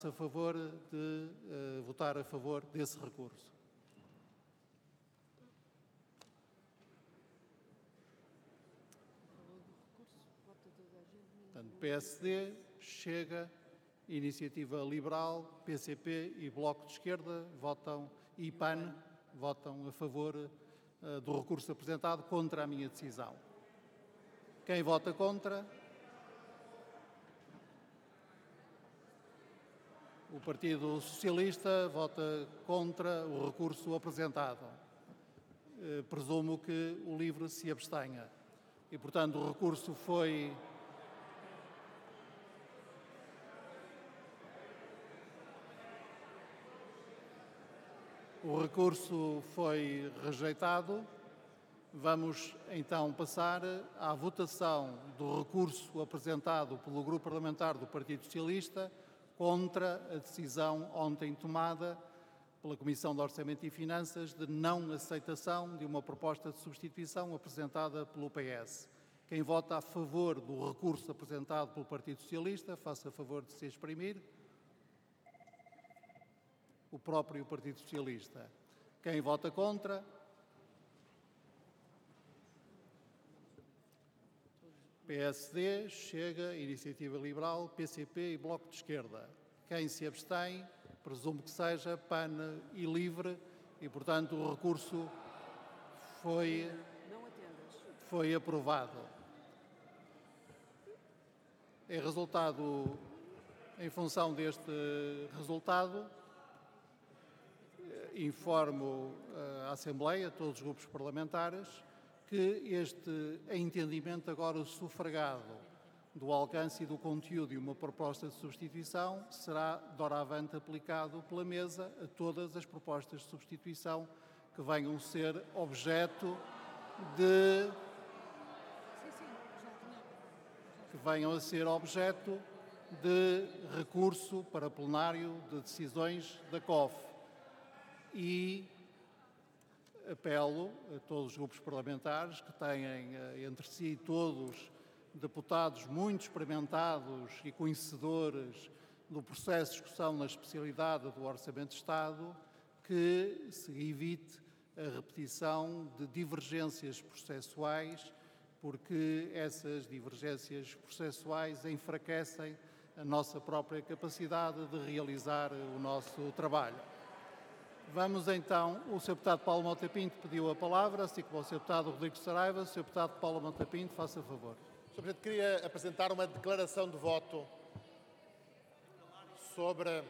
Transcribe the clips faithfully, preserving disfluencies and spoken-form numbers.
a favor de uh, votar a favor desse recurso. Portanto, P S D, Chega, Iniciativa Liberal, P C P e Bloco de Esquerda votam, e P A N votam a favor uh, do recurso apresentado contra a minha decisão. Quem vota contra? O Partido Socialista vota contra o recurso apresentado. Uh, presumo que o LIVRE se abstenha. E, portanto, o recurso foi... O recurso foi rejeitado. Vamos então passar à votação do recurso apresentado pelo Grupo Parlamentar do Partido Socialista contra a decisão ontem tomada pela Comissão de Orçamento e Finanças de não aceitação de uma proposta de substituição apresentada pelo P S. Quem vota a favor do recurso apresentado pelo Partido Socialista, faça favor de se exprimir. O próprio Partido Socialista. Quem vota contra? P S D, Chega, Iniciativa Liberal, P C P e Bloco de Esquerda. Quem se abstém, presumo que seja P A N e LIVRE e, portanto, o recurso foi, foi aprovado. Em resultado, em função deste resultado, informo à Assembleia, a todos os grupos parlamentares, que este entendimento agora sufragado do alcance e do conteúdo de uma proposta de substituição será doravante aplicado pela mesa a todas as propostas de substituição que venham ser objeto de... que venham a ser objeto de recurso para plenário de decisões da C O F. E apelo a todos os grupos parlamentares que têm entre si todos deputados muito experimentados e conhecedores do processo de discussão na especialidade do Orçamento de Estado que se evite a repetição de divergências processuais, porque essas divergências processuais enfraquecem a nossa própria capacidade de realizar o nosso trabalho. Vamos então, o senhor Deputado Paulo Mota Pinto pediu a palavra, assim como o senhor Deputado Rodrigo Saraiva. senhor Deputado Paulo Mota Pinto, faça favor. senhor Presidente, queria apresentar uma declaração de voto sobre,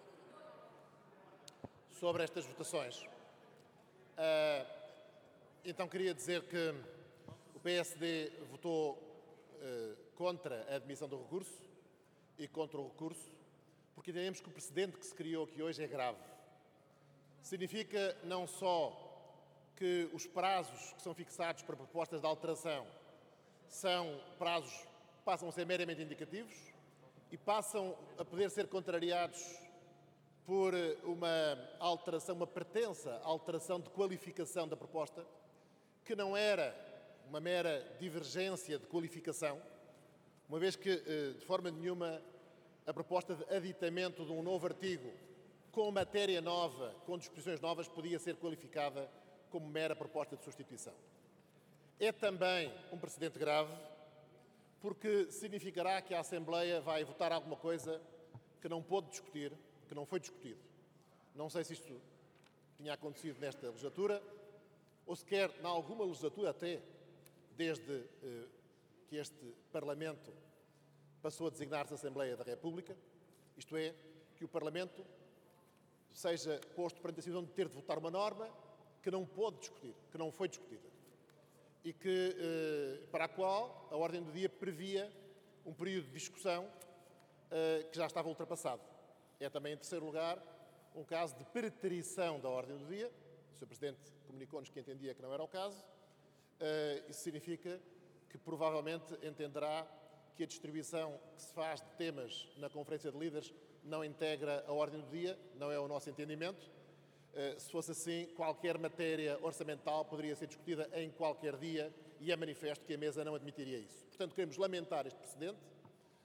sobre estas votações. Uh, então, queria dizer que o P S D votou uh, contra a admissão do recurso e contra o recurso, porque entendemos que o precedente que se criou aqui hoje é grave. Significa não só que os prazos que são fixados para propostas de alteração são prazos, passam a ser meramente indicativos e passam a poder ser contrariados por uma alteração, uma pretensa alteração de qualificação da proposta, que não era uma mera divergência de qualificação, uma vez que, de forma nenhuma, a proposta de aditamento de um novo artigo com matéria nova, com disposições novas, podia ser qualificada como mera proposta de substituição. É também um precedente grave, porque significará que a Assembleia vai votar alguma coisa que não pôde discutir, que não foi discutido. Não sei se isto tinha acontecido nesta legislatura, ou sequer, em alguma legislatura até, desde eh, que este Parlamento passou a designar-se Assembleia da República, isto é, que o Parlamento seja posto perante a situação de ter de votar uma norma que não pôde discutir, que não foi discutida, e que, eh, para a qual a ordem do dia previa um período de discussão eh, que já estava ultrapassado. É também, em terceiro lugar, um caso de preterição da ordem do dia. O senhor Presidente comunicou-nos que entendia que não era o caso. Eh, isso significa que provavelmente entenderá que a distribuição que se faz de temas na Conferência de Líderes não integra a ordem do dia, não é o nosso entendimento. Se fosse assim, qualquer matéria orçamental poderia ser discutida em qualquer dia e é manifesto que a mesa não admitiria isso. Portanto, queremos lamentar este precedente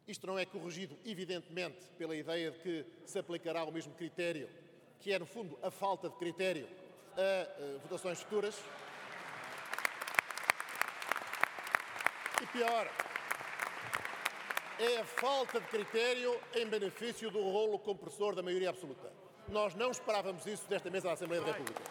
Isto não é corrigido, evidentemente, pela ideia de que se aplicará o mesmo critério, que é, no fundo, a falta de critério a, a votações futuras. E pior, é a falta de critério em benefício do rolo compressor da maioria absoluta. Nós não esperávamos isso desta mesa da Assembleia da República.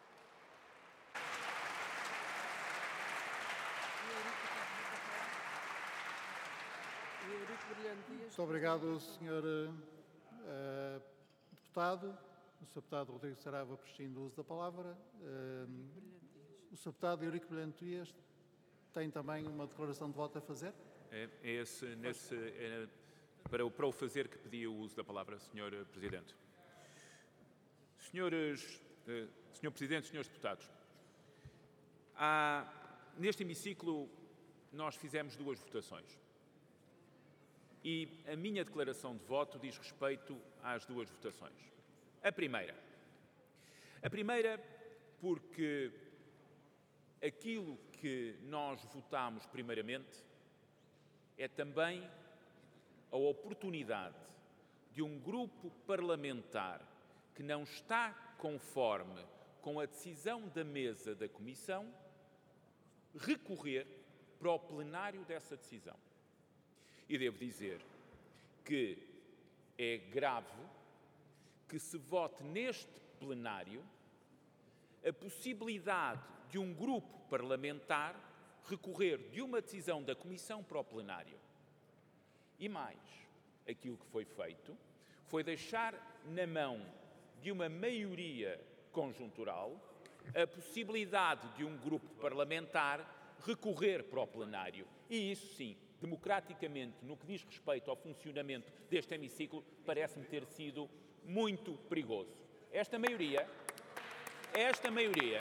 Muito obrigado, senhor uh, Deputado. O senhor Deputado Rodrigo Saraiva prescinde do uso da palavra. Uh, o senhor Deputado Eurico Brilhante Dias tem também uma declaração de voto a fazer? É, é esse, nesse, é para, para o fazer que pedi o uso da palavra, senhor Presidente. Senhores, uh, senhor Presidente, senhores Deputados, há, neste hemiciclo nós fizemos duas votações. E a minha declaração de voto diz respeito às duas votações. A primeira. A primeira porque aquilo que nós votámos primeiramente é também a oportunidade de um grupo parlamentar que não está conforme com a decisão da mesa da Comissão recorrer para o plenário dessa decisão. E devo dizer que é grave que se vote neste plenário a possibilidade de um grupo parlamentar recorrer de uma decisão da Comissão para o plenário. E mais, aquilo que foi feito foi deixar na mão de uma maioria conjuntural a possibilidade de um grupo parlamentar recorrer para o plenário. E isso sim, democraticamente, no que diz respeito ao funcionamento deste hemiciclo, parece-me ter sido muito perigoso. Esta maioria, esta maioria,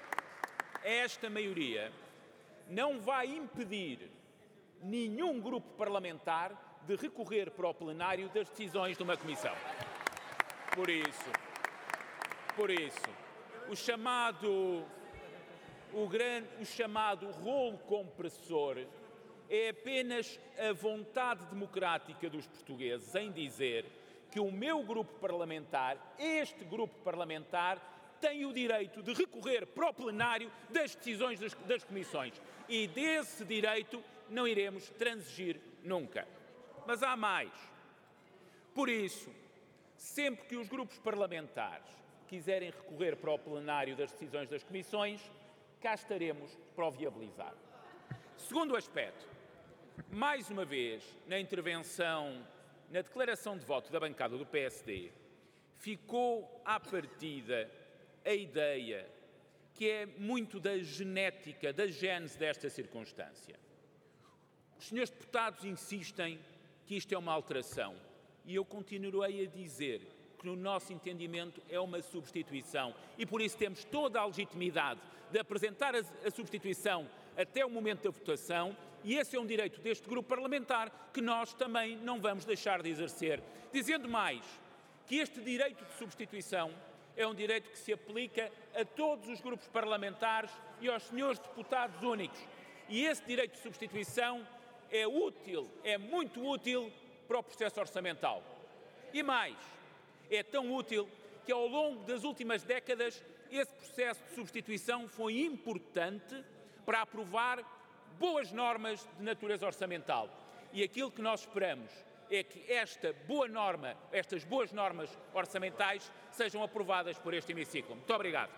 esta maioria não vai impedir nenhum grupo parlamentar de recorrer para o plenário das decisões de uma comissão. Por isso, por isso, o chamado, o grande, o chamado rolo compressor é apenas a vontade democrática dos portugueses em dizer que o meu grupo parlamentar, este grupo parlamentar, tem o direito de recorrer para o plenário das decisões das, das comissões. E desse direito não iremos transigir nunca. Mas há mais. Por isso, sempre que os grupos parlamentares quiserem recorrer para o plenário das decisões das comissões, cá estaremos para o viabilizar. Segundo aspecto, mais uma vez, na intervenção, na declaração de voto da bancada do P S D, ficou à partida a ideia que é muito da genética, da gênese desta circunstância. Os senhores deputados insistem que isto é uma alteração e eu continuarei a dizer que, no nosso entendimento, é uma substituição e, por isso, temos toda a legitimidade de apresentar a, a substituição até o momento da votação. E esse é um direito deste grupo parlamentar que nós também não vamos deixar de exercer. Dizendo mais, que este direito de substituição é um direito que se aplica a todos os grupos parlamentares e aos senhores deputados únicos. E esse direito de substituição é útil, é muito útil para o processo orçamental. E mais, é tão útil que ao longo das últimas décadas esse processo de substituição foi importante para aprovar boas normas de natureza orçamental. E aquilo que nós esperamos é que esta boa norma, estas boas normas orçamentais sejam aprovadas por este hemiciclo. Muito obrigado.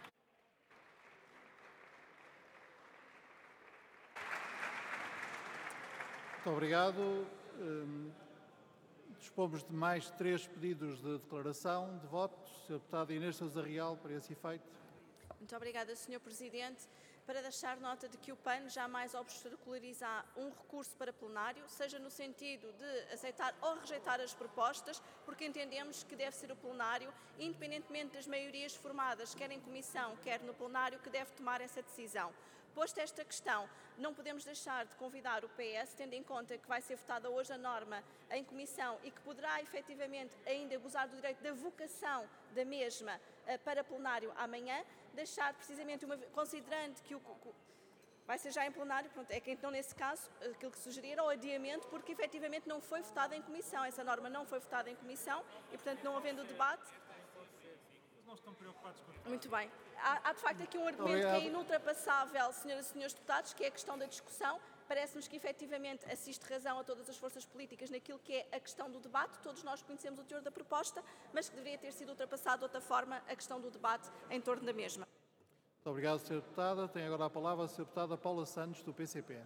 Muito obrigado. Dispomos de mais três pedidos de declaração de voto. senhor Deputado Inês Sousa Real, para esse efeito. Muito obrigada, senhor Presidente. Para deixar nota de que o P A N jamais obstaculariza um recurso para plenário, seja no sentido de aceitar ou rejeitar as propostas, porque entendemos que deve ser o plenário, independentemente das maiorias formadas, quer em comissão, quer no plenário, que deve tomar essa decisão. Posto esta questão, não podemos deixar de convidar o P S, tendo em conta que vai ser votada hoje a norma em comissão e que poderá efetivamente ainda gozar do direito da vocação da mesma para plenário amanhã, deixar precisamente, uma, considerando que o, Vai ser já em plenário, pronto, é que então nesse caso aquilo que sugerir era o adiamento, porque efetivamente não foi votada em comissão, essa norma não foi votada em comissão e portanto não havendo debate. Não estão preocupados com o Muito bem. Há, há de facto aqui um argumento Obrigado. que é inultrapassável, senhoras e senhores deputados, que é a questão da discussão. Parece-nos que efetivamente assiste razão a todas as forças políticas naquilo que é a questão do debate. Todos nós conhecemos o teor da proposta, mas que deveria ter sido ultrapassado de outra forma a questão do debate em torno da mesma. Muito obrigado, senhora Deputada. Tem agora a palavra a senhora Deputada Paula Santos, do P C P.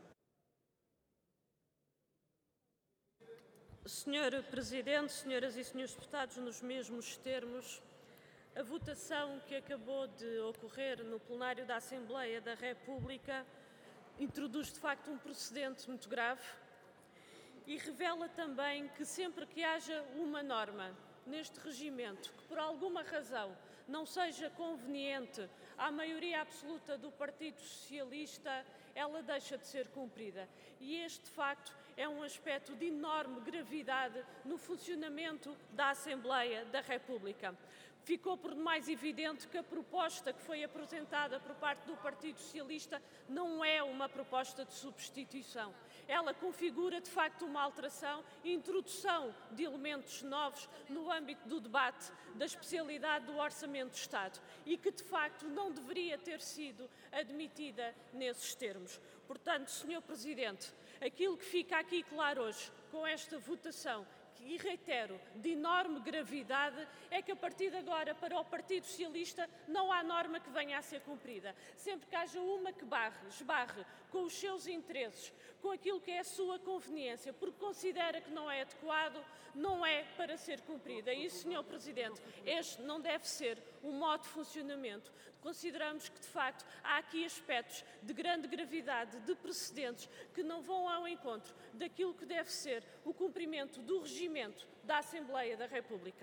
senhor Presidente, senhoras e senhores deputados, nos mesmos termos, a votação que acabou de ocorrer no plenário da Assembleia da República introduz de facto um precedente muito grave e revela também que sempre que haja uma norma neste regimento que por alguma razão não seja conveniente à maioria absoluta do Partido Socialista, ela deixa de ser cumprida. E este, de facto, é um aspecto de enorme gravidade no funcionamento da Assembleia da República. Ficou por demais evidente que a proposta que foi apresentada por parte do Partido Socialista não é uma proposta de substituição. Ela configura, de facto, uma alteração e introdução de elementos novos no âmbito do debate da especialidade do Orçamento do Estado e que, de facto, não deveria ter sido admitida nesses termos. Portanto, senhor Presidente, aquilo que fica aqui claro hoje com esta votação, e reitero, de enorme gravidade, é que a partir de agora, para o Partido Socialista, não há norma que venha a ser cumprida. Sempre que haja uma que barre, esbarre com os seus interesses, com aquilo que é a sua conveniência, porque considera que não é adequado, não é para ser cumprida. E, senhor Presidente, este não deve ser um modo de funcionamento. Consideramos que, de facto, há aqui aspectos de grande gravidade, de precedentes, que não vão ao encontro daquilo que deve ser o cumprimento do regimento da Assembleia da República.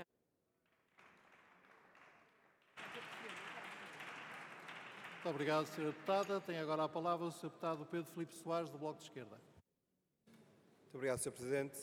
Muito obrigado, senhora Deputada. Tem agora a palavra o senhor Deputado Pedro Filipe Soares, do Bloco de Esquerda. Muito obrigado, senhor Presidente.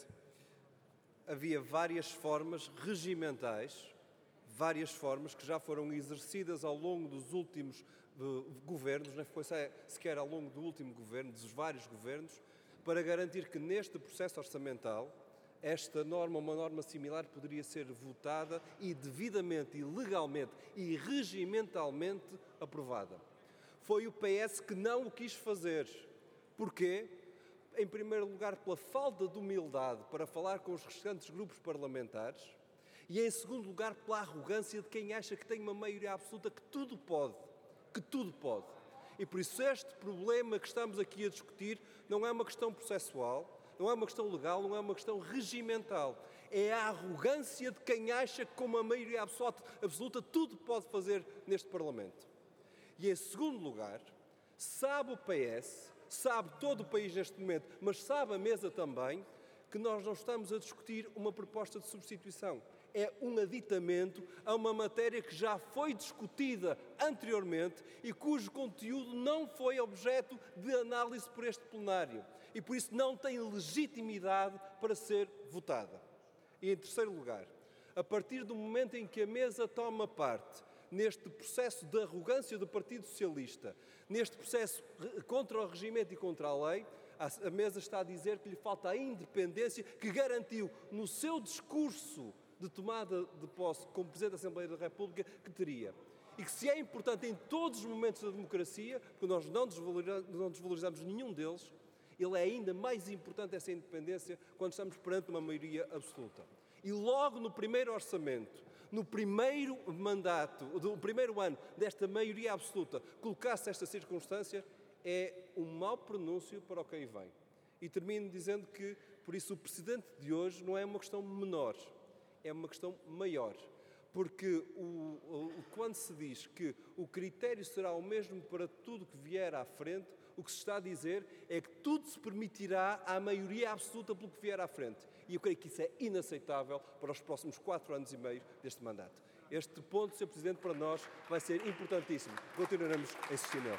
Havia várias formas regimentais, várias formas que já foram exercidas ao longo dos últimos uh, governos, não foi sequer ao longo do último governo, dos vários governos, para garantir que neste processo orçamental esta norma, uma norma similar, poderia ser votada e devidamente, e legalmente e regimentalmente aprovada. Foi o P S que não o quis fazer. Porquê? Em primeiro lugar, pela falta de humildade para falar com os restantes grupos parlamentares e, em segundo lugar, pela arrogância de quem acha que tem uma maioria absoluta que tudo pode, que tudo pode. E por isso este problema que estamos aqui a discutir não é uma questão processual, não é uma questão legal, não é uma questão regimental. É a arrogância de quem acha que com uma maioria absoluta, absoluta tudo pode fazer neste Parlamento. E em segundo lugar, sabe o P S, sabe todo o país neste momento, mas sabe a mesa também, que nós não estamos a discutir uma proposta de substituição. É um aditamento a uma matéria que já foi discutida anteriormente e cujo conteúdo não foi objeto de análise por este plenário e por isso não tem legitimidade para ser votada. E em terceiro lugar, a partir do momento em que a mesa toma parte neste processo de arrogância do Partido Socialista, neste processo contra o regimento e contra a lei, a mesa está a dizer que lhe falta a independência que garantiu no seu discurso de tomada de posse como Presidente da Assembleia da República que teria. E que se é importante em todos os momentos da democracia, porque nós não desvalorizamos, não desvalorizamos nenhum deles, ele é ainda mais importante essa independência quando estamos perante uma maioria absoluta. E logo no primeiro orçamento, no primeiro mandato, no primeiro ano desta maioria absoluta, colocar-se esta circunstância é um mau pronúncio para o que aí vem. E termino dizendo que, por isso, o precedente de hoje não é uma questão menor, é uma questão maior. Porque o, o, quando se diz que o critério será o mesmo para tudo que vier à frente, o que se está a dizer é que tudo se permitirá à maioria absoluta pelo que vier à frente. E eu creio que isso é inaceitável para os próximos quatro anos e meio deste mandato. Este ponto, senhor Presidente, para nós vai ser importantíssimo. Continuaremos a insistir nele.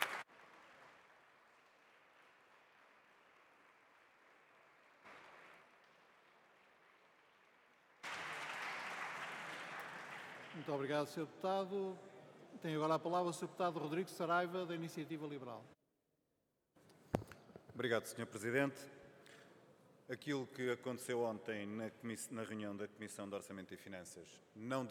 Muito obrigado, senhor Deputado. Tem agora a palavra o senhor Deputado Rodrigo Saraiva, da Iniciativa Liberal. Obrigado, senhor Presidente. Aquilo que aconteceu ontem na, na reunião da Comissão de Orçamento e Finanças não